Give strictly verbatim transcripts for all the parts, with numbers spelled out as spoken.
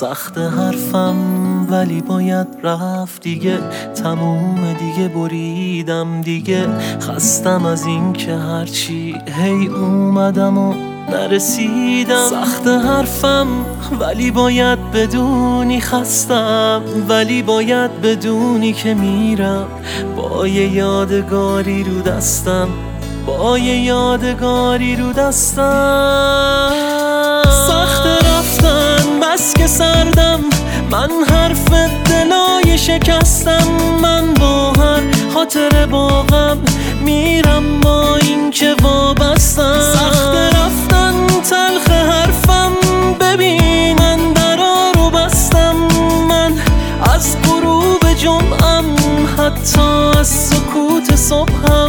سخت حرفم ولی باید رفت دیگه، تموم دیگه، بریدم دیگه. خستم از این که هرچی هی اومدم و نرسیدم. سخت حرفم ولی باید بدونی خستم، ولی باید بدونی که میرم با یه یادگاری رو دستم، با یه یادگاری رو دستم. سخت رفتن بس که سردم، من حرف دلای شکستم. من با هر خاطر باغم میرم با این که وابستم. سخت رفتن تلخ حرفم، ببین من درا رو بستم. من از غروب جمعم حتی از سکوت صبحم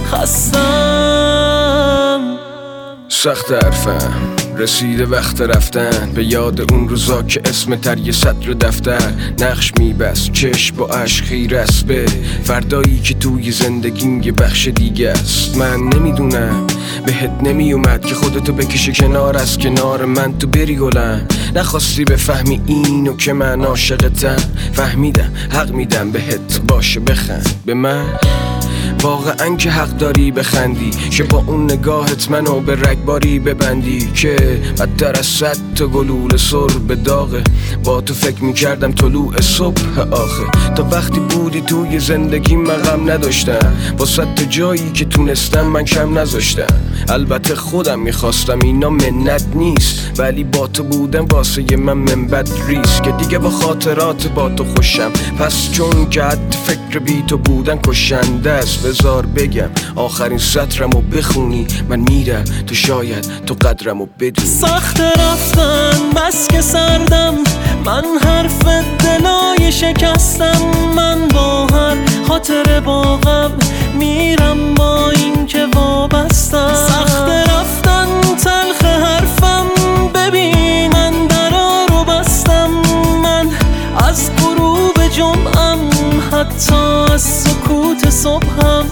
خستم. سخت حرفم رسیده وقت رفتن، به یاد اون روزا که اسم تر یه سطر دفتر نقش میبست، چشم با عشق خیره است به فردایی که توی زندگیم یه بخش دیگه است. من نمیدونم بهت نمیومد که خودتو بکشی کنار از کنار من، تو بری گلم. نخواستی بفهمی اینو که من عاشقتم، فهمیدم حق میدم بهت، باشه بخند به من. واقعا که حق داری بخندی که با اون نگاهت منو به رگباری ببندی، که بدتر از صد تا گلوله سر به داغه. با تو فکر میکردم طلوع صبح آخه، تا وقتی بودی توی زندگی من غم نداشتم، با صد تا جایی که تونستم من کم نذاشتم. البته خودم میخواستم اینا منت نیست، ولی با تو بودم واسه من منبت ریست، که دیگه با خاطرات با تو خوشم. پس چون که حد فکر بی تو بودن کشنده است، بذار بگم آخرین سطرمو بخونی. من میرم تو شاید تو قدرمو بدونی. سخت رفتن بس که سردم، من حرف دلای شکستم. من با هر خاطر باغم میرم با این که وابستم. سخت رفتن تلخ حرفم، ببین من درا رو بستم. من از غروب جمعم حتی از سکوت صبحم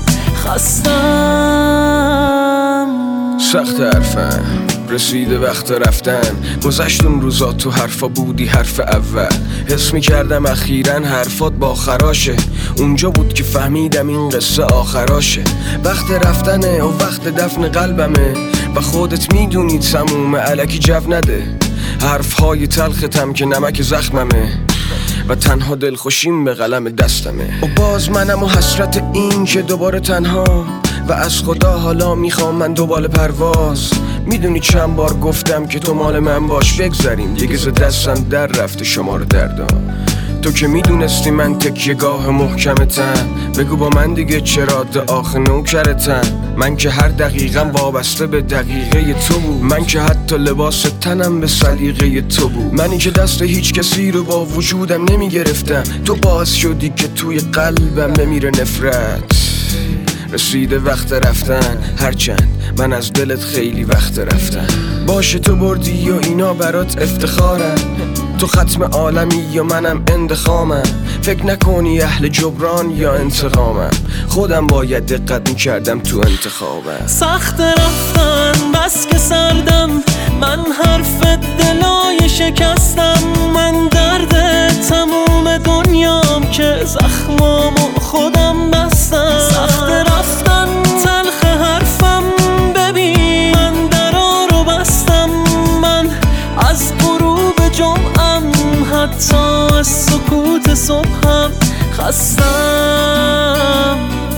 خستم. سخت حرفم رسیده وقت رفتن، گذشت اون روزا تو حرفا بودی حرف اول. حس میکردم اخیراً حرفات با خراشه، اونجا بود که فهمیدم این قصه آخراشه. وقت رفتنه و وقت دفن قلبمه، و خودت میدونی تموم الکی جو نده. حرفهای تلختم که نمک زخممه، و تنها دلخوشیم به قلم دستمه. و باز منم و حسرت این که دوباره تنها، و از خدا حالا میخوام من دوباره پرواز. میدونی چند بار گفتم که تو مال من باش، بگذاریم دیگه ز دستم در رفته شما رو دردم. تو که میدونستی من تکیه گاه محکمتم، بگو با من دیگه چرا آخه نوکرتم. من که هر دقیقم وابسته به دقیقه تو بود، من که حتی لباس تنم به سلیقه تو بود. منی که دست هیچ کسی رو با وجودم نمیگرفتم، تو باعث شدی که توی قلبم بمیره نفرت. رسیده وقت رفتن، هرچند من از دلت خیلی وقت رفتم. باشه تو بردی و اینا برات افتخارم، تو ختم عالمی یا منم اندخامم. فکر نکنی اهل جبران یا انتقامم، خودم باید دقت میکردم تو انتخابم. سخت رفتن بس که سردم، من حرف دلای شکستم. من درد تموم دنیام که زخمامو خودم بستم. سخت رفتن تلخ حرفم، ببین من درا رو بستم. من از غروب جمعم حتی از سکوت صبحم خستم.